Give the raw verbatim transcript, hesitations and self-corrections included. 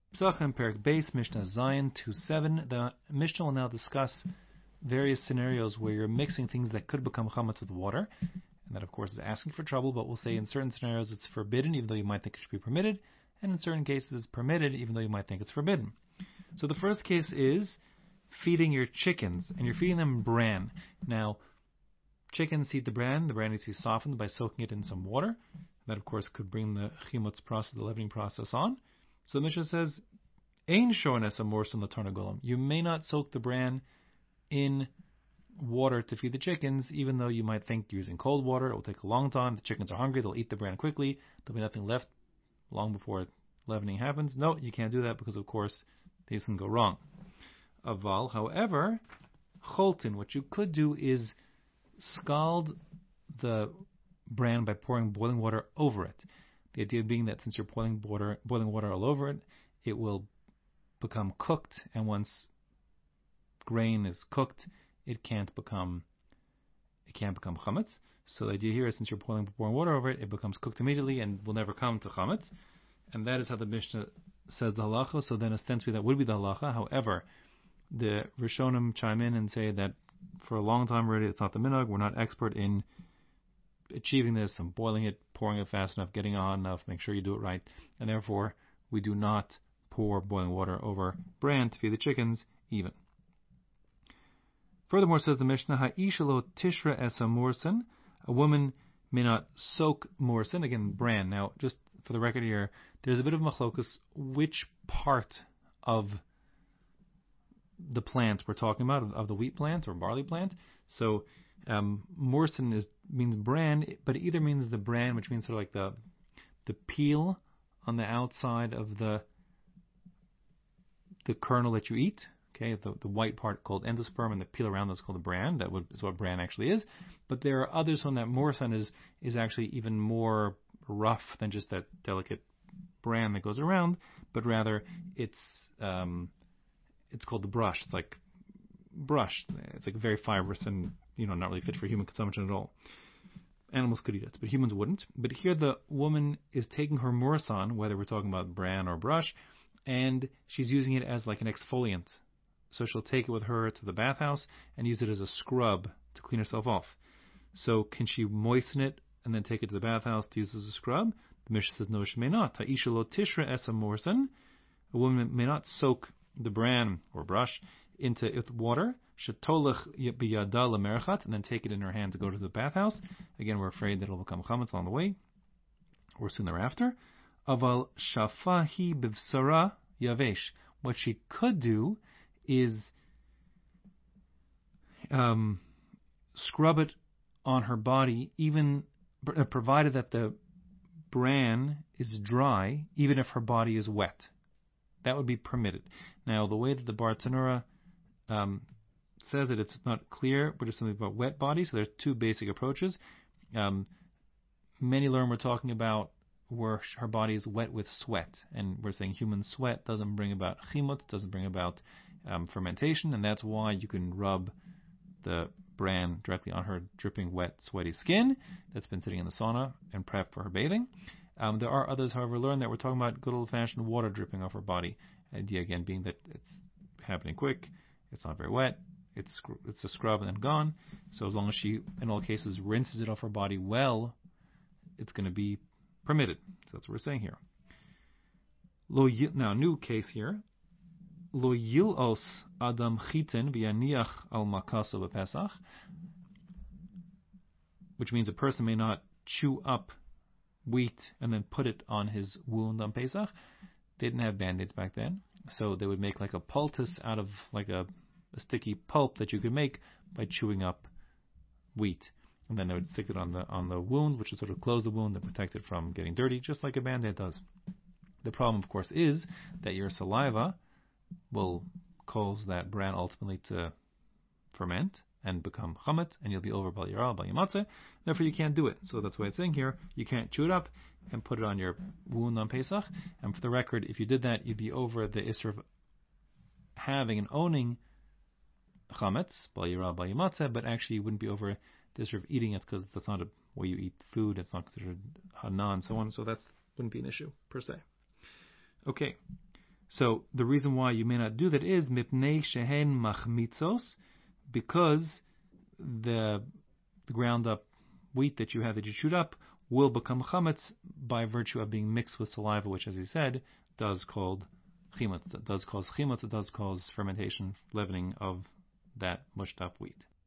Psachim, Perik Beis, Mishnah Zion two seven. The Mishnah will now discuss various scenarios where you're mixing things that could become chametz with water. And that, of course, is asking for trouble, but we'll say in certain scenarios it's forbidden, even though you might think it should be permitted. And in certain cases it's permitted, even though you might think it's forbidden. So the first case is feeding your chickens, and you're feeding them bran. Now, chickens eat the bran. The bran needs to be softened by soaking it in some water. That, of course, could bring the chimutz process, the leavening process on. So the Mishnah says, Ein shones amorsin latarnagolam. You may not soak the bran in water to feed the chickens, even though you might think you're using cold water. It will take a long time. The chickens are hungry. They'll eat the bran quickly. There'll be nothing left long before leavening happens. No, you can't do that because, of course, things can go wrong. Aval, however, choltin, what you could do is scald the bran by pouring boiling water over it. The idea being that since you're boiling water, boiling water all over it, it will become cooked, and once grain is cooked, it can't become it can't become chametz. So the idea here is since you're boiling pouring water over it, it becomes cooked immediately and will never come to chametz. And that is how the Mishnah says the halacha. So then ostensibly that would be the halacha. However, the Rishonim chime in and say that for a long time already, it's not the minhag. We're not expert in achieving this and boiling it, pouring it fast enough, getting it hot enough, make sure you do it right. And therefore, we do not pour boiling water over bran to feed the chickens even. Furthermore, says the Mishnah, Ha'ishalo tishra esa morsin. A woman may not soak morsin, again, bran. Now, just for the record here, there's a bit of machlokus which part of the plant we're talking about, of, of the wheat plant or barley plant. So, um, morsin is means bran, but it either means the bran, which means sort of like the the peel on the outside of the the kernel that you eat. Okay, the, the white part called endosperm, and the peel around that's called the bran. That would, is what bran actually is. But there are others on that morsin is is actually even more rough than just that delicate bran that goes around, but rather it's um, it's called the brush. It's like brush. It's like very fibrous and, you know, not really fit for human consumption at all. Animals could eat it, but humans wouldn't. But here the woman is taking her morsan, whether we're talking about bran or brush, and she's using it as like an exfoliant. So she'll take it with her to the bathhouse and use it as a scrub to clean herself off. So can she moisten it and then take it to the bathhouse to use as a scrub? The Mishnah says, no, she may not. Ta'isha lo tishra esa morsan. A woman may not soak the bran or brush into it with water, shetolach biyada lemerchat, and then take it in her hand to go to the bathhouse. Again, we're afraid that it'll become chametz on the way, or soon thereafter. Aval shafahi bivsara yavesh. What she could do is um, scrub it on her body, even provided that the bran is dry, even if her body is wet. That would be permitted. Now, the way that the Bar Tanura um, says it, it's not clear, but it's something about wet body. So there's two basic approaches. Um, many learn we're talking about where her body is wet with sweat, and we're saying human sweat doesn't bring about chimut, doesn't bring about um, fermentation, and that's why you can rub the bran directly on her dripping, wet, sweaty skin that's been sitting in the sauna and prep for her bathing. Um, there are others, however, learn that we're talking about good old-fashioned water dripping off her body. Idea again being that it's happening quick, it's not very wet, it's it's a scrub and then gone. So as long as she, in all cases, rinses it off her body well, it's going to be permitted. So that's what we're saying here. Lo yil, now, new case here. Lo yilos adam chitin v'yaniach al makaso b'pesach, which means a person may not chew up wheat and then put it on his wound on Pesach. They didn't have Band-Aids back then, so they would make like a poultice out of like a, a sticky pulp that you could make by chewing up wheat, and then they would stick it on the on the wound, which would sort of close the wound and protect it from getting dirty, just like a Band-Aid does. The problem, of course, is that your saliva will cause that bran ultimately to ferment and become chametz, and you'll be over bal yara, bal yamatzeh. Therefore, you can't do it. So that's why it's saying here, you can't chew it up and put it on your wound on Pesach. And for the record, if you did that, you'd be over the isser of having and owning chametz, bal yara, bal yamatzeh, but actually you wouldn't be over the isser of eating it, because that's not a way you eat food. It's not considered hana and so on. So that wouldn't be an issue per se. Okay. So the reason why you may not do that is mipnei shehen machmitzos, because the, the ground up wheat that you have that you chewed up will become chametz by virtue of being mixed with saliva, which, as we said, does cause chimutz. It does cause chimutz. It does cause fermentation, leavening of that mushed up wheat.